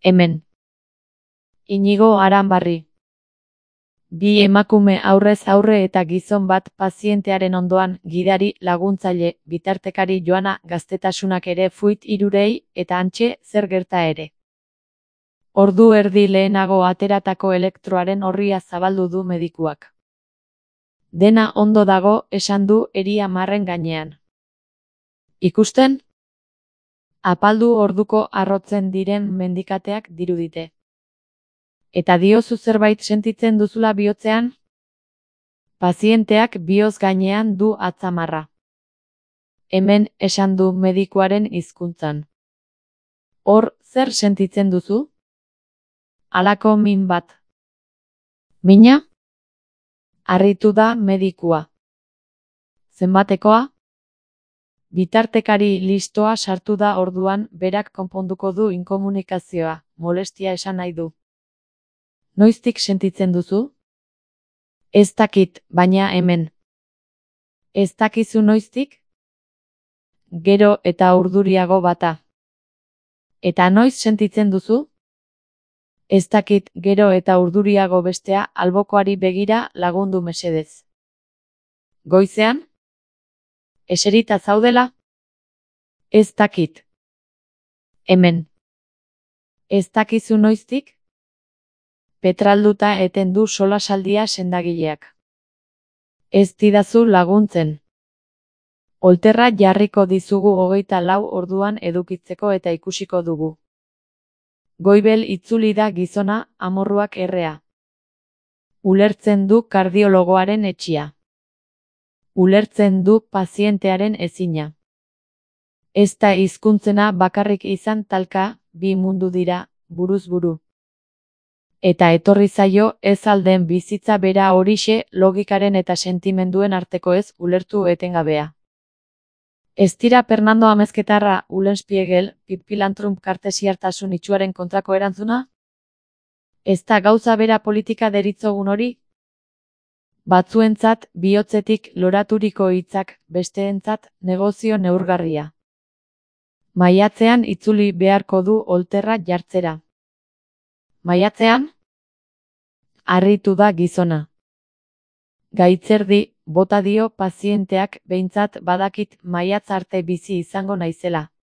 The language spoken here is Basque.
Hemen. Inigo Aranbarri. Bi emakume aurrez aurre eta gizon bat pazientearen ondoan, gidari, laguntzaile, bitartekari Joana gaztetasunak ere fuit hirurei, eta hantxe zer gerta ere. Ordu erdi lehenago ateratako elektroaren orria zabaldu du medikuak. Dena ondo dago, esan du eria marren gainean. Ikusten? Apaldu orduko arrotzen diren mendikateak dirudite. Eta diozu zerbait sentitzen duzula bihotzean? Pazienteak bihotz gainean du atzamarra. Hemen, esan du medikuaren hizkuntzan. Hor, zer sentitzen duzu? Halako min bat. Mina? Harritu da medikua. Zenbatekoa? Bitartekari listoa sartu da orduan, berak konponduko du inkomunikazioa, molestia esan nahi du. Noiztik sentitzen duzu? Ez dakit, baina hemen. Ez dakizu noiztik? Gero eta urduriago bata. Eta noiz sentitzen duzu? Ez dakit, gero eta urduriago bestea, albokoari begira lagundu mesedez. Goizean? Eserita zaudela? Ez dakit. Hemen. Ez dakizu noiztik? Petralduta eten du solasaldia sendagileak. Ez didazu laguntzen. Olterra jarriko dizugu 24 orduan edukitzeko eta ikusiko dugu. Goibel itzuli da gizona, amorruak errea. Ulertzen du kardiologoaren etxia. Ulertzen du pazientearen ezina. Ez da hizkuntzena bakarrik izan talka, bi mundu dira, buruz buru. Eta etorri zaio ez alden bizitza bera horixe logikaren eta sentimenduen arteko ez ulertu etengabea. Ez dira Fernando Amezketarra, Ulenspiegel, Pipilantrum kartesiartasun itxuaren kontrako erantzuna? Ez da gauza bera politika deritzogun hori? Batzuentzat bihotzetik loraturiko hitzak, besteentzat negozio neurgarria. Maiatzean itzuli beharko du olterra jartzera. Maiatzean? Harritu da gizona. Gaitzerdi, bota dio pazienteak behintzat badakit maiatz arte bizi izango naizela.